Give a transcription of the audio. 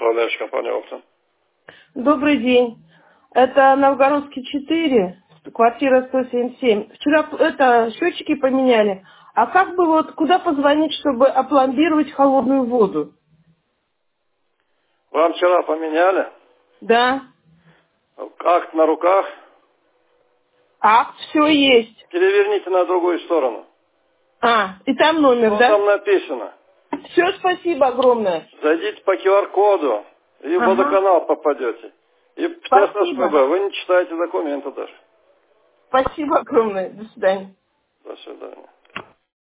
управляющая компания «Оптом». Добрый день. Это Новгородский 4, квартира 177. Вчера счетчики поменяли. А как бы куда позвонить, чтобы опломбировать холодную воду? Вам вчера поменяли? Да. Акт на руках? Акт, все есть. Переверните на другую сторону. И там номер, Что да? там написано? Все, спасибо огромное. Зайдите по QR-коду и в водоканал попадете. И в тест СПБ. Вы не читаете документы даже. Спасибо огромное. До свидания. До свидания.